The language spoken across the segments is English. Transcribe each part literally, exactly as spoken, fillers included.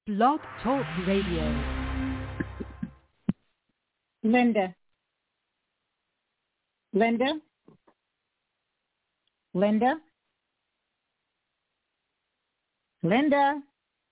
Blog Talk Radio. Linda. Linda? Linda? Linda?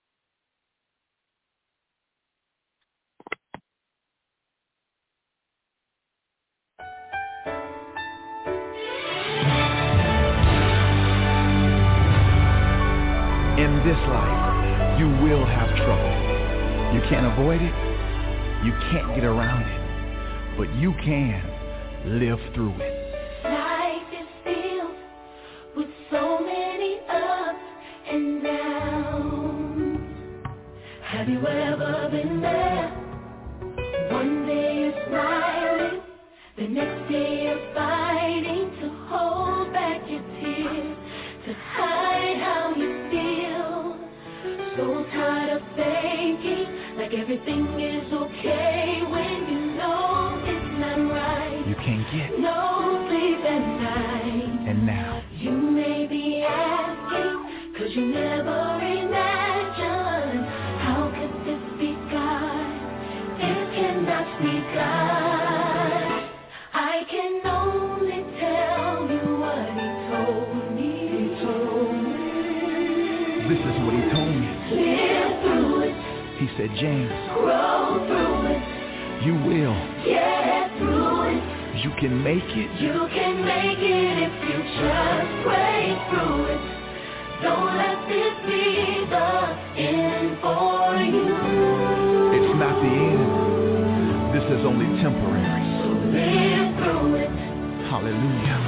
In this life, you will have trouble. You can't avoid it. You can't get around it. But you can live through it. Life is filled with so many ups and downs. Have you ever been there? One day you're smiling, the next day you're fighting to hold back your tears, to hide how you feel. So tired of faking like everything is okay when you know it's not right. You can't get no sleep at night. And now You may be asking, cause you never imagined, how could this be God? It cannot be God. I can only tell you what he told me. He told me. This is what he told me. Live through it. He said, James, Grow through it. you will. Get through it. You can make it. You can make it if you just pray through it. Don't let this be the end for you. It's not the end. This is only temporary. So live through it. Hallelujah.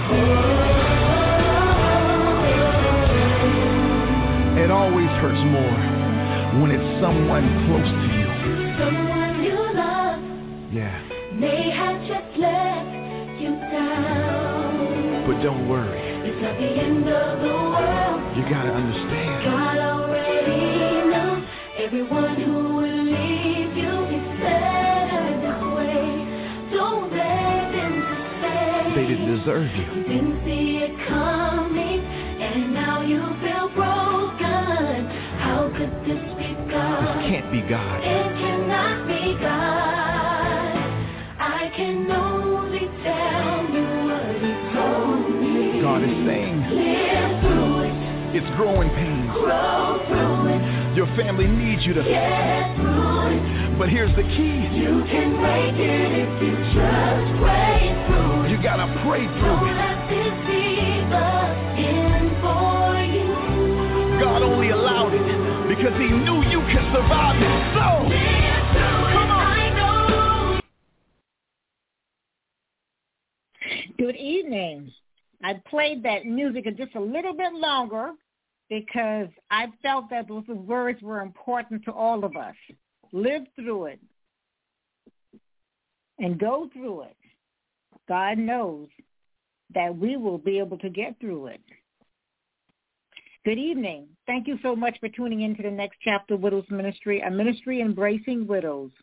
It always hurts more when it's someone close to you. Someone you love Yeah. may have just let you down. But don't worry. It's not the end of the world. You gotta understand. God already knows everyone who will leave you is better this way. Don't let them say They didn't deserve you. you didn't see it coming, and now you feel broken. How could this be God? This can't be God. It cannot be God. I can only tell you what he told me. God is saying Live through it. it's growing pains. Grow through it. Your family needs you to. Get through it. But here's the key. You can make it if you just pray through it. You gotta pray Don't through it. let this be the end for you. God only allowed it because he knew you could survive it. So, Live through it. come on. I know. Good evening. I played that music just a little bit longer because I felt that those words were important to all of us. Live through it and go through it. God knows that we will be able to get through it. Good evening. Thank you so much for tuning in to the Next Chapter Widows Ministry, a ministry embracing widows.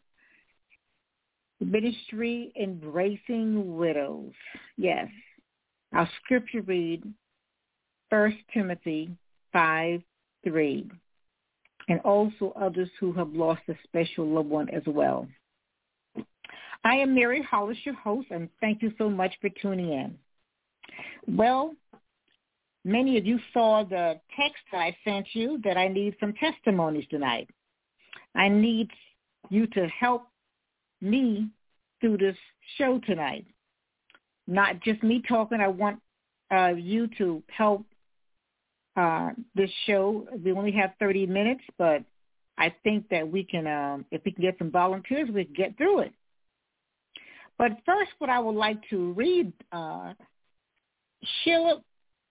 Ministry embracing widows. Yes. Our scripture read First Timothy five three, and also others who have lost a special loved one as well. I am Mary Hollis, your host, and thank you so much for tuning in. Well, many of you saw the text that I sent you that I need some testimonies tonight. I need you to help me through this show tonight. Not just me talking. I want uh, you to help uh, this show. We only have thirty minutes, but I think that we can, um, if we can get some volunteers, we can get through it. But first, what I would like to read, uh, Sheila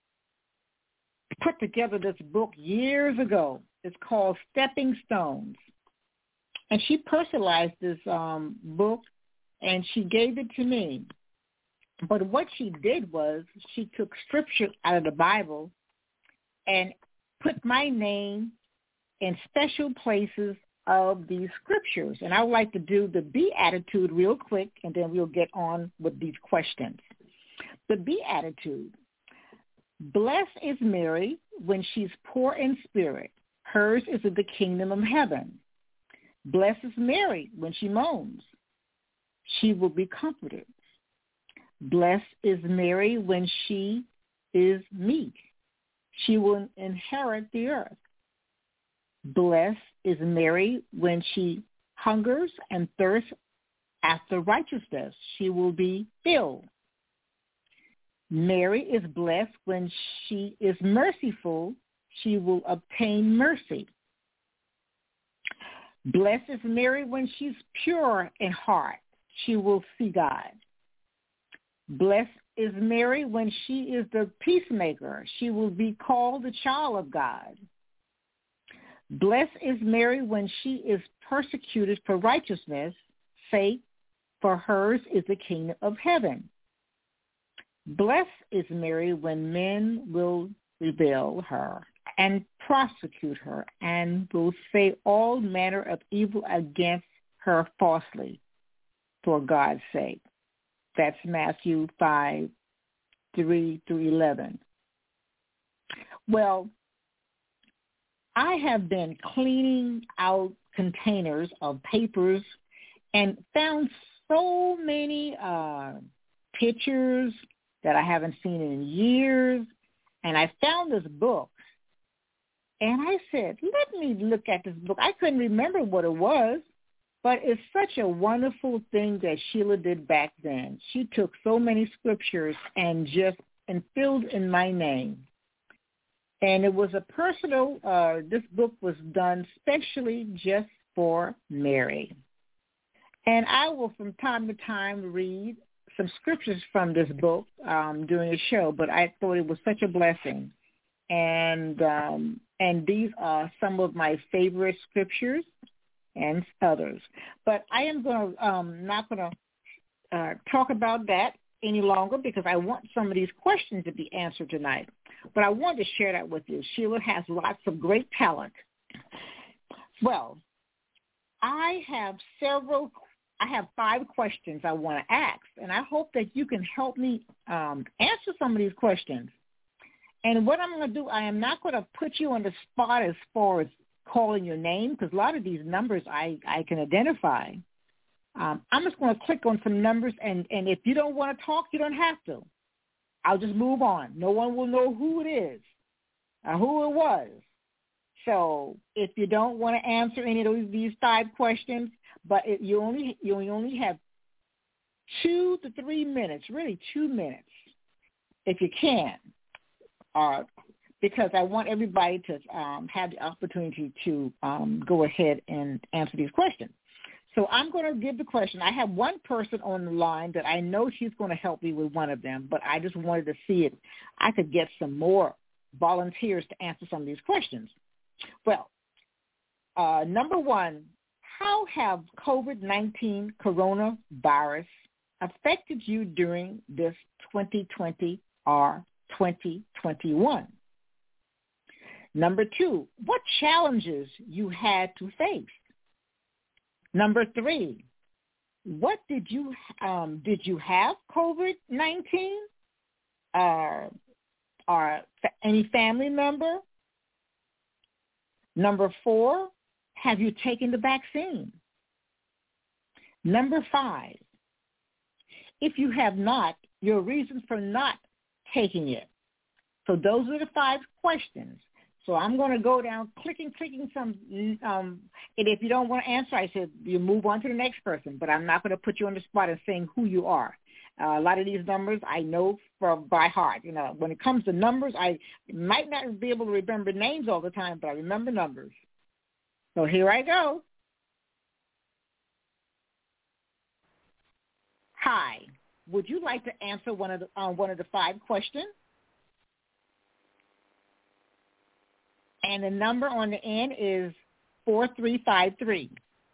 put together this book years ago. It's called Stepping Stones. And she personalized this um, book, and she gave it to me. But what she did was she took scripture out of the Bible and put my name in special places of these scriptures. And I would like to do the Beatitude real quick, and then we'll get on with these questions. The Beatitude. Blessed is Mary when she's poor in spirit. Hers is the kingdom of heaven. Blessed is Mary when she moans. She will be comforted. Blessed is Mary when she is meek. She will inherit the earth. Blessed is Mary when she hungers and thirsts after righteousness. She will be filled. Mary is blessed when she is merciful. She will obtain mercy. Blessed is Mary when she's pure in heart. She will see God. Blessed is Mary when she is the peacemaker. She will be called the child of God. Blessed is Mary when she is persecuted for righteousness' sake, for hers is the kingdom of heaven. Blessed is Mary when men will revile her and prosecute her and will say all manner of evil against her falsely for God's sake. That's Matthew five, three through eleven. Well, I have been cleaning out containers of papers and found so many uh, pictures that I haven't seen in years. And I found this book. And I said, let me look at this book. I couldn't remember what it was, but it's such a wonderful thing that Sheila did back then. She took so many scriptures and just and filled in my name. And it was a personal, uh, this book was done specially just for Mary. And I will from time to time read some scriptures from this book um, during the show, but I thought it was such a blessing. And um, and these are some of my favorite scriptures and others. But I am going to um, not going to uh, talk about that any longer because I want some of these questions to be answered tonight. But I wanted to share that with you. Sheila has lots of great talent. Well, I have several, I have five questions I want to ask, and I hope that you can help me um, answer some of these questions. And what I'm going to do, I am not going to put you on the spot as far as calling your name because a lot of these numbers I, I can identify. Um, I'm just going to click on some numbers, and, and if you don't want to talk, you don't have to. I'll just move on. No one will know who it is or who it was. So if you don't want to answer any of those, these five questions, but it, you only you only have two to three minutes, really two minutes, if you can, uh, because I want everybody to um, have the opportunity to um, go ahead and answer these questions. So I'm going to give the question. I have one person on the line that I know she's going to help me with one of them, but I just wanted to see if I could get some more volunteers to answer some of these questions. Well, uh, number one, how have COVID nineteen coronavirus affected you during this twenty twenty or twenty twenty-one? Number two, what challenges you had to face? Number three, what did you um, did you have COVID nineteen uh, or any family member? Number four, have you taken the vaccine? Number five, if you have not, your reasons for not taking it. So those are the five questions. So I'm going to go down clicking, clicking some, um, and if you don't want to answer, I said you move on to the next person, but I'm not going to put you on the spot and saying who you are. Uh, a lot of these numbers I know from by heart. You know, when it comes to numbers, I might not be able to remember names all the time, but I remember numbers. So here I go. Hi. Would you like to answer one of the uh, one of the five questions? And the number on the end is four three five three.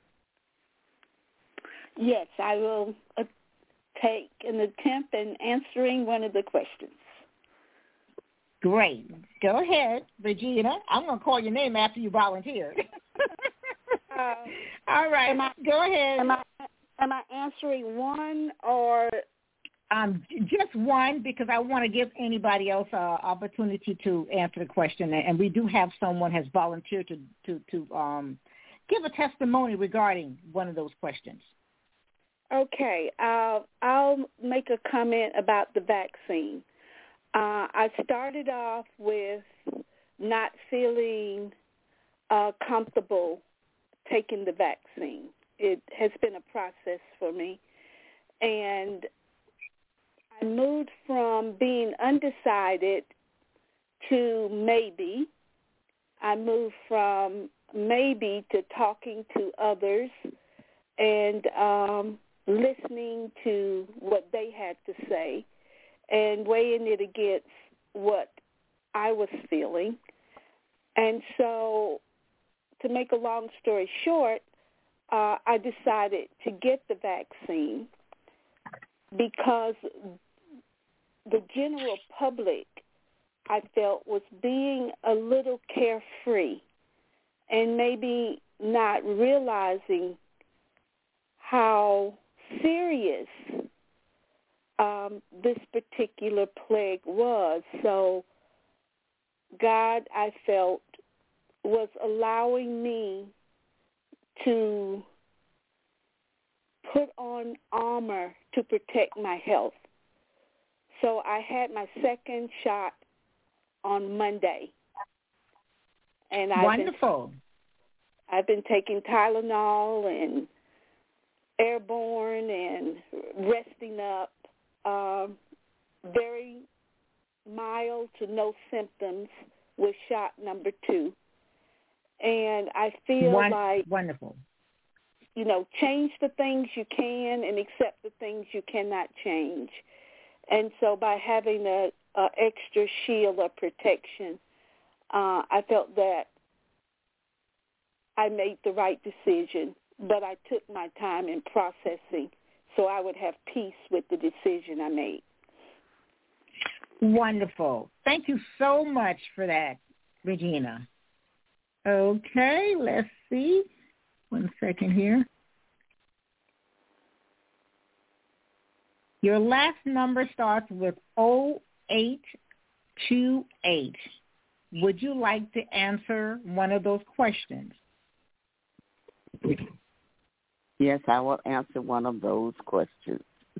Yes, I will uh, take an attempt in answering one of the questions. Great. Go ahead, Regina. I'm going to call your name after you volunteered. uh, All right. Am I, Go ahead. Am I, am I answering one or... Um, just one, because I want to give anybody else an uh, opportunity to answer the question, and we do have someone has volunteered to to, to um, give a testimony regarding one of those questions. Okay, uh, I'll make a comment about the vaccine. Uh, I started off with not feeling uh, comfortable taking the vaccine. It has been a process for me. And I moved from being undecided to maybe. I moved from maybe to talking to others and um, listening to what they had to say and weighing it against what I was feeling. And so, to make a long story short, uh, I decided to get the vaccine because the general public, I felt, was being a little carefree and maybe not realizing how serious um, this particular plague was. So God, I felt, was allowing me to put on armor to protect my health. So I had my second shot on Monday. And I've Wonderful. Been, I've been taking Tylenol and Airborne and resting up, um, very mild to no symptoms with shot number two. And I feel One, like, wonderful. you know, change the things you can and accept the things you cannot change. And so by having a, a extra shield of protection, uh, I felt that I made the right decision, but I took my time in processing so I would have peace with the decision I made. Wonderful. Thank you so much for that, Regina. Okay, let's see. One second here. Your last number starts with oh eight two eight. Would you like to answer one of those questions? Yes, I will answer one of those questions.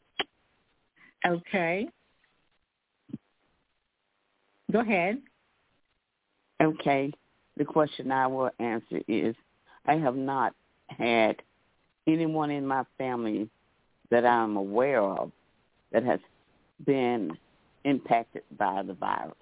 Okay. Go ahead. Okay. The question I will answer is, I have not had anyone in my family that I'm aware of that has been impacted by the virus.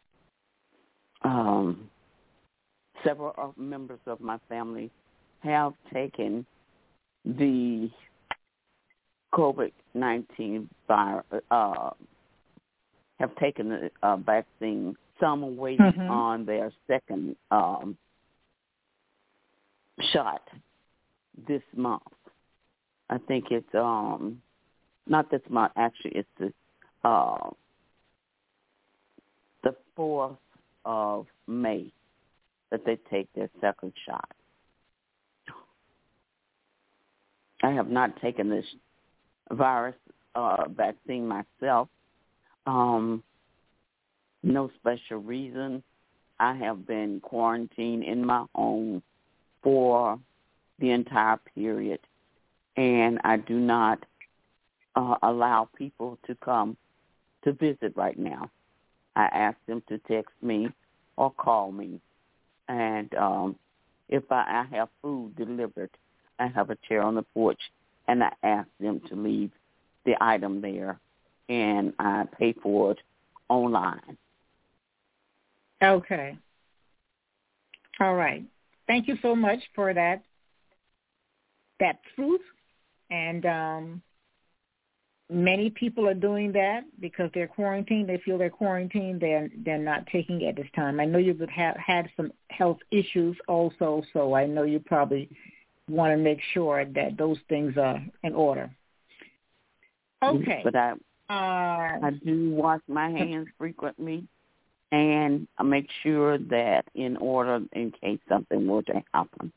Um, several of members of my family have taken the COVID nineteen virus, uh, have taken the uh, vaccine. Some are waiting mm-hmm. on their second um, shot this month. I think it's um, not this month. Actually, it's the uh, the fourth of May that they take their second shot. I have not taken this virus uh, vaccine myself. Um, no special reason. I have been quarantined in my home for the entire period, and I do not uh, allow people to come to visit right now. I ask them to text me or call me, and um, if I, I have food delivered, I have a chair on the porch, and I ask them to leave the item there, and I pay for it online. Okay. All right. Thank you so much for that that truth. And um, many people are doing that because they're quarantined. They feel they're quarantined. They're, they're not taking it at this time. I know you've have had some health issues also, so I know you probably want to make sure that those things are in order. Okay. But I, uh, I do wash my hands frequently, and I make sure that in order in case something were to happen.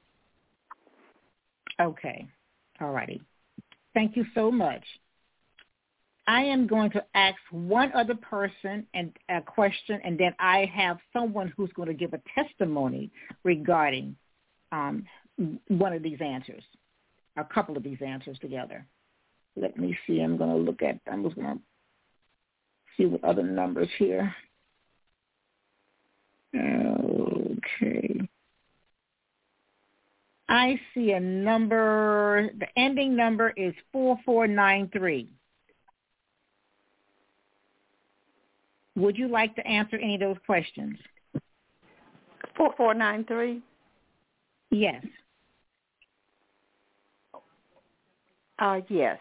Okay. All righty. Thank you so much. I am going to ask one other person and a question, and then I have someone who's going to give a testimony regarding um, one of these answers, a couple of these answers together. Let me see. I'm going to look at, I'm just going to see what other numbers here. Okay. I see a number, the ending number is four four nine three. Would you like to answer any of those questions? four four nine three? Yes. Uh, yes.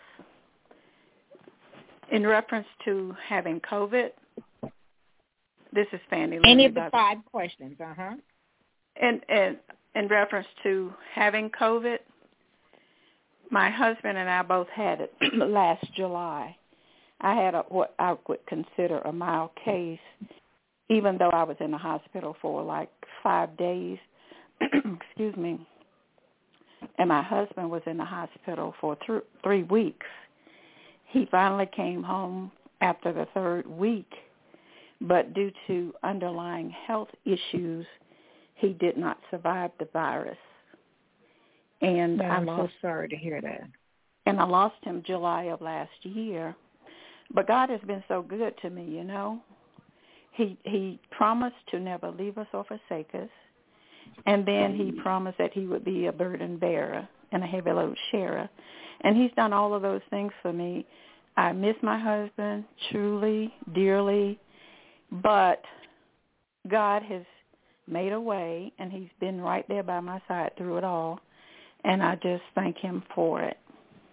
In reference to having COVID, this is Fannie Lou. Any of the five questions, uh-huh. And, and in reference to having COVID, my husband and I both had it last July. I had a, what I would consider a mild case, even though I was in the hospital for like five days. Excuse me. And my husband was in the hospital for th- three weeks. He finally came home after the third week, but due to underlying health issues, he did not survive the virus. And I'm I so lost, sorry to hear that. And I lost him July of last year. But God has been so good to me, you know. He he promised to never leave us or forsake us. And then he promised that he would be a burden bearer and a heavy load sharer. And he's done all of those things for me. I miss my husband truly, dearly, but God has made a way, and he's been right there by my side through it all. And I just thank him for it.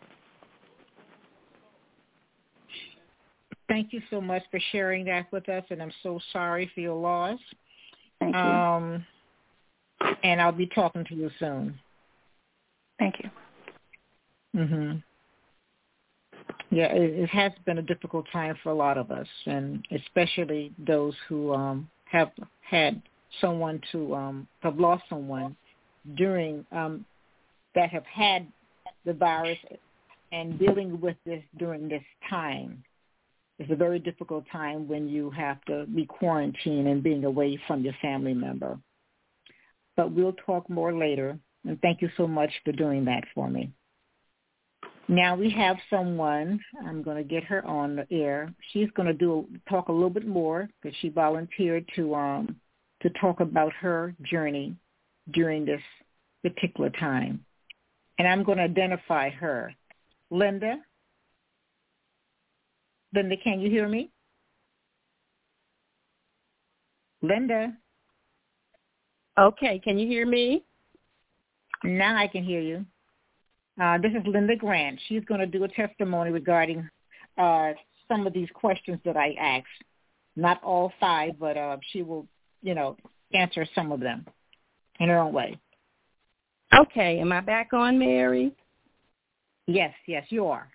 Thank you so much for sharing that with us, and I'm so sorry for your loss. Thank you. Um, and I'll be talking to you soon. Thank you. Mhm. Yeah, it, it has been a difficult time for a lot of us, and especially those who um, have had someone to um, have lost someone during um, that have had the virus and dealing with this during this time. It's a very difficult time when you have to be quarantined and being away from your family member. But we'll talk more later, and thank you so much for doing that for me. Now we have someone, I'm going to get her on the air. She's going to do talk a little bit more because she volunteered to um, to talk about her journey during this particular time. And I'm going to identify her. Linda? Linda, can you hear me? Linda? Okay, can you hear me? Now I can hear you. Uh, this is Linda Grant. She's going to do a testimony regarding uh, some of these questions that I asked. Not all five, but uh, she will, you know, answer some of them in her own way. Okay, am I back on, Mary? Yes, yes, you are.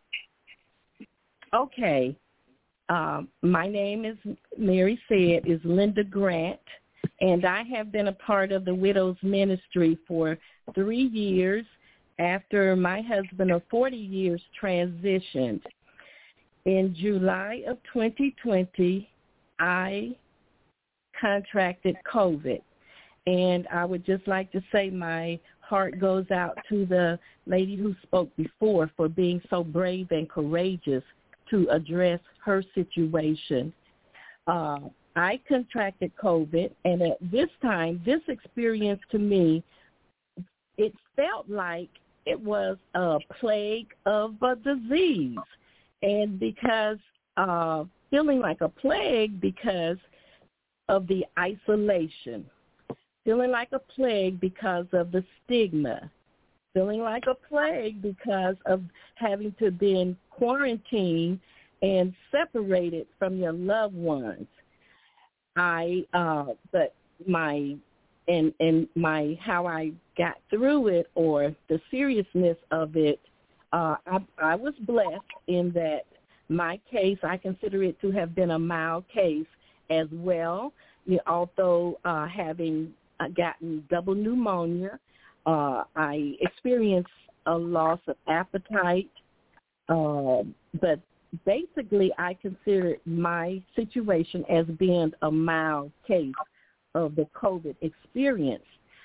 Okay. Um, my name is, Mary said, is Linda Grant, and I have been a part of the Widows Ministry for three years after my husband of forty years transitioned. In July of twenty twenty, I contracted COVID, and I would just like to say my heart goes out to the lady who spoke before for being so brave and courageous to address her situation. Uh, I contracted COVID, and at this time, this experience to me, it felt like it was a plague of a disease. And because, uh, feeling like a plague because of the isolation, feeling like a plague because of the stigma, feeling like a plague because of having to be in quarantine and separated from your loved ones. I, uh, but my, and, and my, how I got through it, or the seriousness of it, uh, I, I was blessed in that my case, I consider it to have been a mild case as well, you know, although uh, having uh, gotten double pneumonia, uh, I experienced a loss of appetite, uh, but basically I consider my situation as being a mild case of the COVID experience.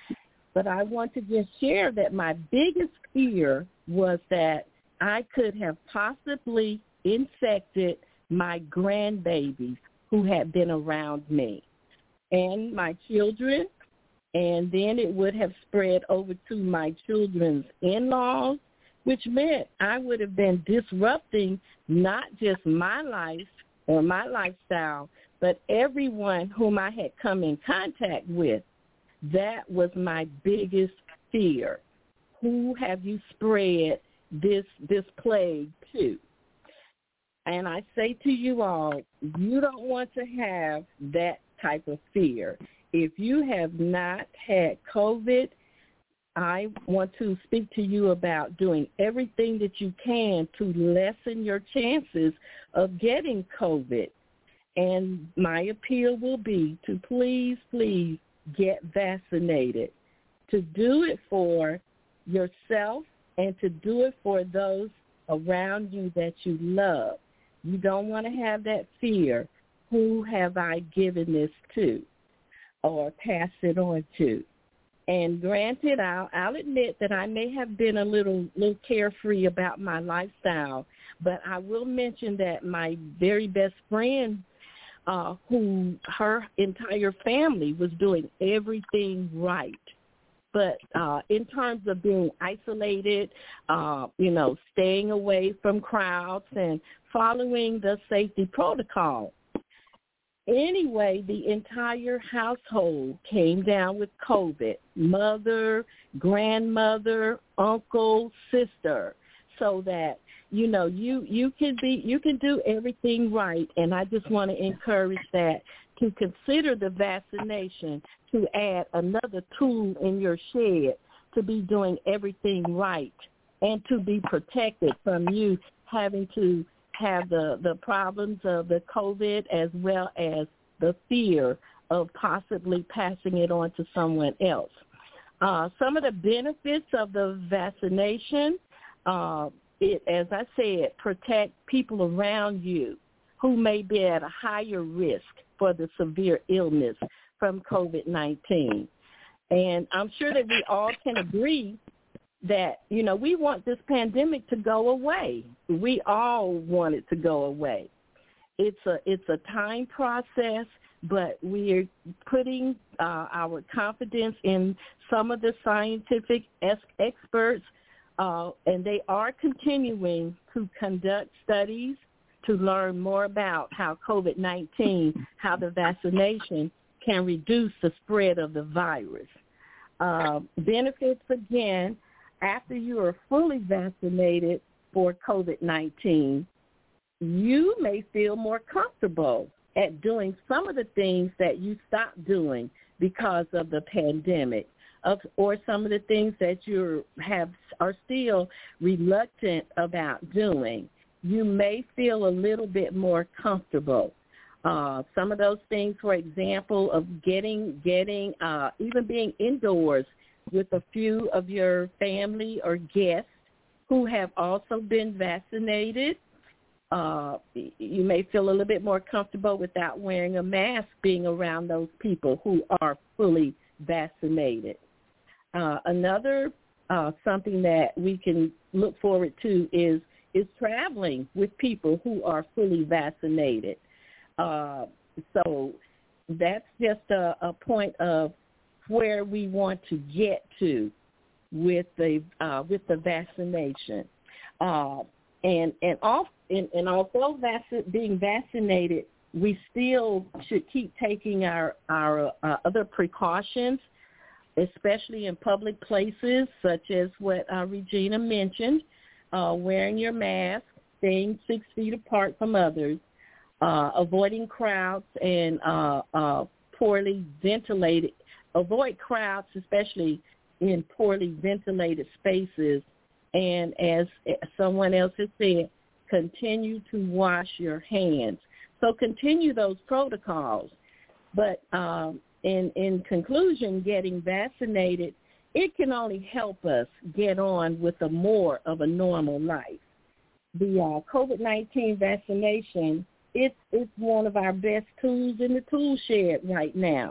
But I want to just share that my biggest fear was that I could have possibly infected my grandbabies who had been around me and my children, and then it would have spread over to my children's in-laws, which meant I would have been disrupting not just my life or my lifestyle, but everyone whom I had come in contact with. That was my biggest fear. Who have you spread this this plague to? And I say to you all, you don't want to have that type of fear. If you have not had COVID, I want to speak to you about doing everything that you can to lessen your chances of getting COVID. And my appeal will be to please, please get vaccinated, to do it for yourself and to do it for those around you that you love. You don't want to have that fear, who have I given this to or pass it on to? And granted, I'll, I'll admit that I may have been a little, little carefree about my lifestyle, but I will mention that my very best friend, uh, who her entire family was doing everything right. But uh, in terms of being isolated, uh, you know, staying away from crowds and following the safety protocol. Anyway, the entire household came down with COVID, mother, grandmother, uncle, sister, so that, you know, you, you can be, you can do everything right. And I just want to encourage that, to consider the vaccination to add another tool in your shed to be doing everything right and to be protected from you having to have the, the problems of the COVID as well as the fear of possibly passing it on to someone else. Uh, some of the benefits of the vaccination, uh, it, as I said, protect people around you who may be at a higher risk for the severe illness from COVID nineteen. And I'm sure that we all can agree that, you know, we want this pandemic to go away. We all want it to go away. It's a it's a time process, but we're putting uh, our confidence in some of the scientific es- experts, uh, and they are continuing to conduct studies to learn more about how COVID nineteen, how the vaccination can reduce the spread of the virus. Uh, benefits, again, after you are fully vaccinated for COVID nineteen, you may feel more comfortable at doing some of the things that you stopped doing because of the pandemic, of, or some of the things that you have are still reluctant about doing. You may feel a little bit more comfortable. Uh, some of those things, for example, of getting, getting, uh, even being indoors with a few of your family or guests who have also been vaccinated. Uh, you may feel a little bit more comfortable without wearing a mask being around those people who are fully vaccinated. Uh, another uh, something that we can look forward to is is traveling with people who are fully vaccinated. Uh, so that's just a, a point of where we want to get to with the uh, with the vaccination, uh, and and off and, and although vac- being vaccinated, we still should keep taking our our uh, other precautions, especially in public places such as what uh, Regina mentioned. Uh, wearing your mask, staying six feet apart from others, uh, avoiding crowds and uh, uh, poorly ventilated, avoid crowds, especially in poorly ventilated spaces. And as someone else has said, continue to wash your hands. So continue those protocols. But um, in, in conclusion, getting vaccinated, it can only help us get on with a more of a normal life. The uh, COVID nineteen vaccination, it's, it's one of our best tools in the tool shed right now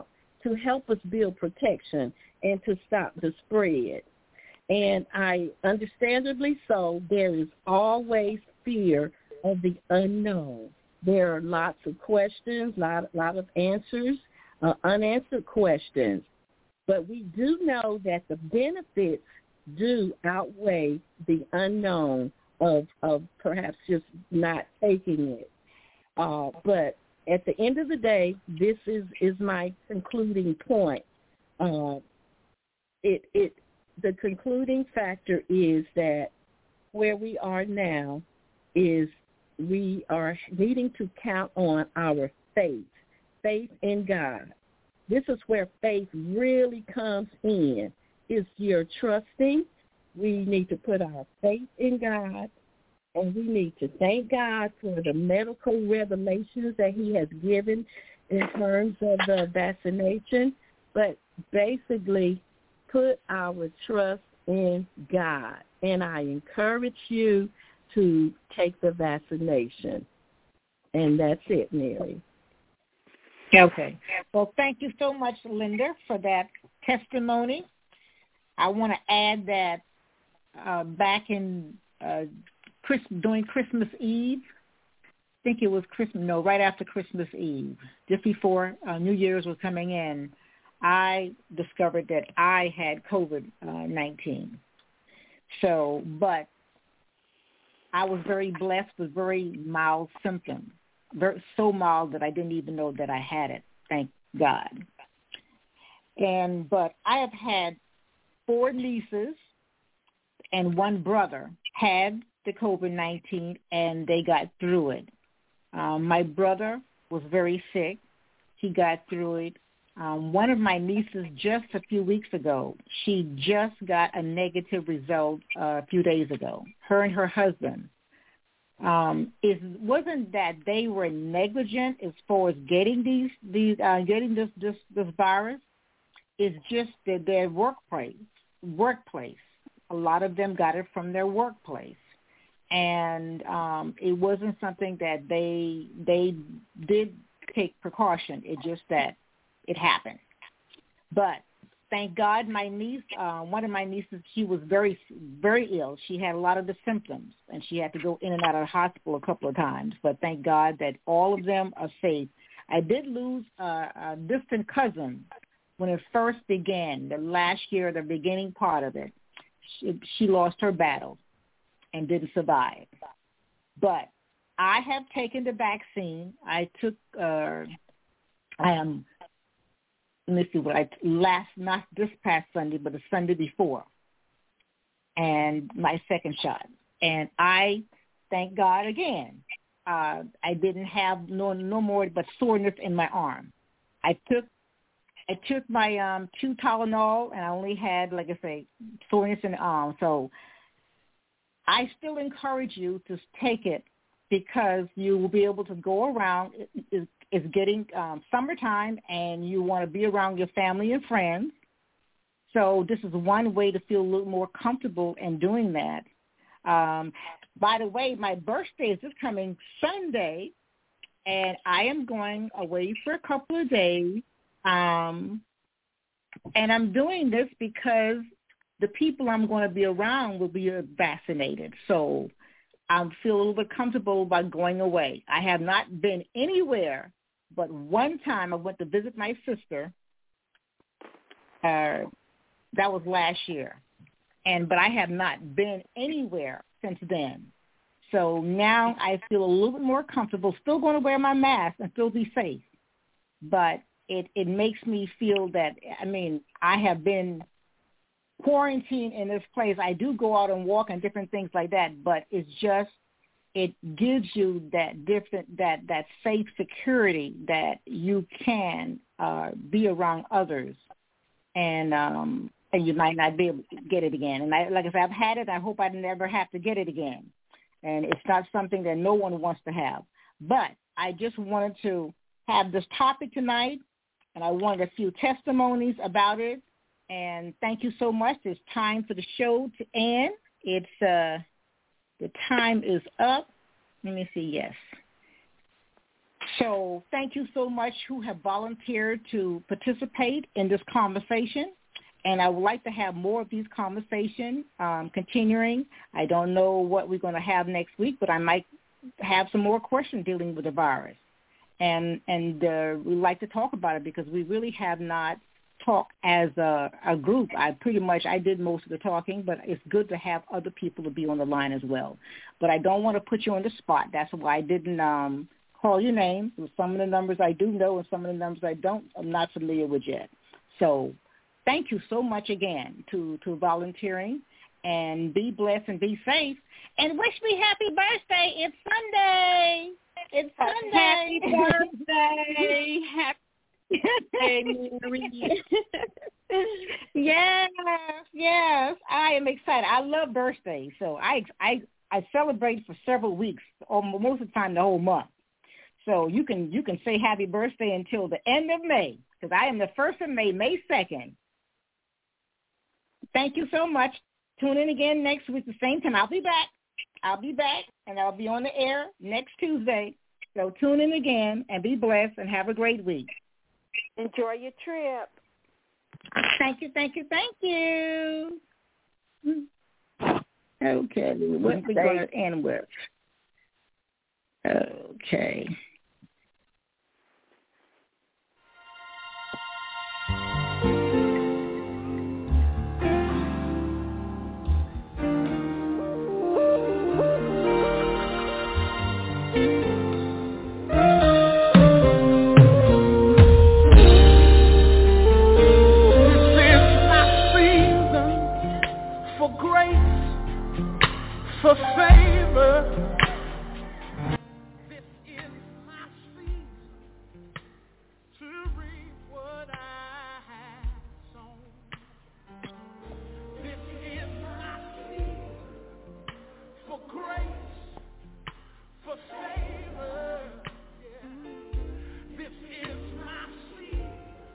to help us build protection and to stop the spread. And I, understandably so, there is always fear of the unknown. There are lots of questions, a lot, lot of answers, uh, unanswered questions. But we do know that the benefits do outweigh the unknown of, of perhaps just not taking it. Uh, but at the end of the day, this is, is my concluding point. Uh, it it the concluding factor is that where we are now is we are needing to count on our faith, faith in God. This is where faith really comes in. It's your trusting. We need to put our faith in God, and we need to thank God for the medical revelations that he has given in terms of the vaccination, but basically put our trust in God. And I encourage you to take the vaccination. And that's it, Mary. Okay. Well, thank you so much, Linda, for that testimony. I want to add that uh, back in uh, Chris, during Christmas Eve, I think it was Christmas, no, right after Christmas Eve, just before uh, New Year's was coming in, I discovered that I had COVID nineteen. So, but I was very blessed with very mild symptoms, very, so mild that I didn't even know that I had it, thank God. And, but I have had four nieces and one brother had the COVID nineteen, and they got through it. Um, my brother was very sick. He got through it. Um, one of my nieces just a few weeks ago, she just got a negative result uh, a few days ago, her and her husband. Um, it wasn't that they were negligent as far as getting these, these uh, getting this, this, this virus. It's just that their workplace, workplace, a lot of them got it from their workplace. And um, it wasn't something that they they did take precaution. It's just that it happened. But thank God my niece, uh, one of my nieces, she was very, very ill. She had a lot of the symptoms, and she had to go in and out of the hospital a couple of times. But thank God that all of them are safe. I did lose a, a distant cousin when it first began, the last year, the beginning part of it. She, she lost her battle and didn't survive. But I have taken the vaccine. I took, uh, I am, let me see what I, last, not this past Sunday, but the Sunday before, and my second shot. And I, thank God again, uh, I didn't have no, no more but soreness in my arm. I took I took my um, two Tylenol, and I only had, like I say, soreness in the arm. So I still encourage you to take it because you will be able to go around. It, it's getting um, summertime, and you want to be around your family and friends. So this is one way to feel a little more comfortable in doing that. Um, by the way, my birthday is this coming Sunday, and I am going away for a couple of days. Um, and I'm doing this because the people I'm going to be around will be vaccinated. So I feel a little bit comfortable about going away. I have not been anywhere, but one time I went to visit my sister. Uh, that was last year. And but I have not been anywhere since then. So now I feel a little bit more comfortable, still going to wear my mask and still be safe. But It, it makes me feel that, I mean, I have been quarantined in this place. I do go out and walk and different things like that, but it's just, it gives you that different, that, that safe security that you can uh, be around others, and um, and you might not be able to get it again. And I, like I said, I've had it. I hope I never have to get it again. And it's not something that no one wants to have. But I just wanted to have this topic tonight, and I wanted a few testimonies about it. And thank you so much. It's time for the show to end. It's uh, the time is up. Let me see. Yes. So thank you so much who have volunteered to participate in this conversation. And I would like to have more of these conversations um, continuing. I don't know what we're going to have next week, but I might have some more questions dealing with the virus. And and uh, we like to talk about it because we really have not talked as a, a group. I pretty much, I did most of the talking, but it's good to have other people to be on the line as well. But I don't want to put you on the spot. That's why I didn't um, call your name. Some of the numbers I do know and some of the numbers I don't, I'm not familiar with yet. So thank you so much again to, to volunteering, and be blessed and be safe. And wish me happy birthday. It's Sunday. It's Sunday. Happy birthday. Happy birthday, Mary. Yes, yes. I am excited. I love birthdays. So I, I, I celebrate for several weeks, or most of the time the whole month. So you can, you can say happy birthday until the end of May, because I am the first of May, May second. Thank you so much. Tune in again next week, the same time. I'll be back. I'll be back, and I'll be on the air next Tuesday. So tune in again, and be blessed, and have a great week. Enjoy your trip. Thank you, thank you, thank you. Okay, what we going to end with? Okay. For favor, this is my season to reap what I have sown. This is my season for grace, for favor. Yeah. This is my season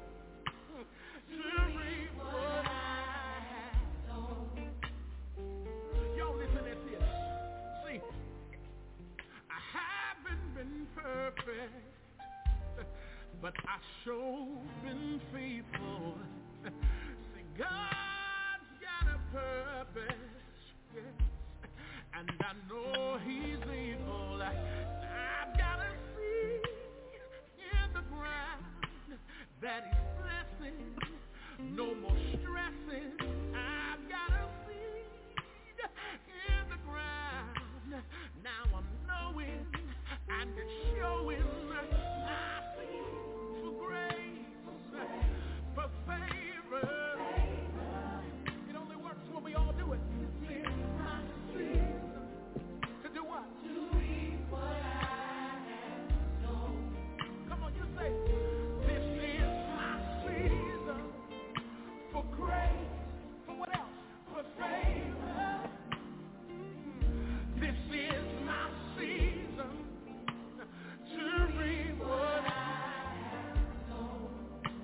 to reap what I have sown. Y'all listen at this. See, I haven't been perfect, but I sure been faithful. See, God's got a purpose, yes, and I know He's able. I've got a seed in the ground that He's blessing. No more stressing. I've got a seed in the ground. Now I'm knowing and it's showing my seed for grace, for favor. It only works when we all do it. This is my season to do what? To reap what I have sown. Come on, you say, this is my season for grace. For what else? For favor. This is my season to reap what I have sown.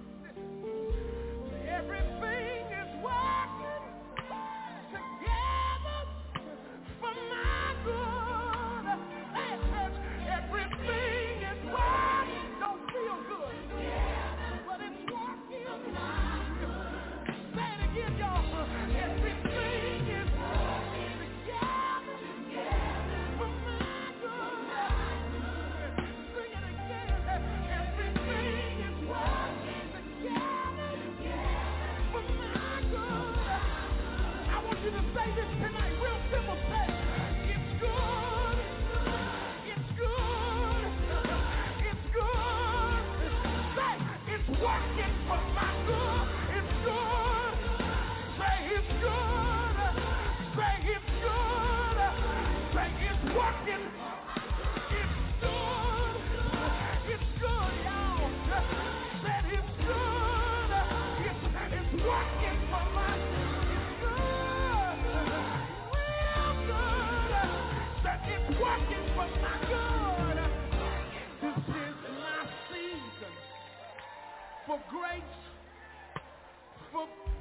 Everything is working together for my good. Hey, church, everything is working. Don't feel good, but it's working for my good. Say it again, y'all. Everything is working together. For my good. Sing it again. Everything is working together for my good. I want you to say this tonight, real simple. Say, it's good. It's good. It's good. Say, it's working for my good. It's good. Say, it's good. Say, it's good. Say, it's working. It's good. It's good, y'all. Said it's good. It's, it's working for my good. It's good. Real good. Said it's working for my good. This is my season for grace, for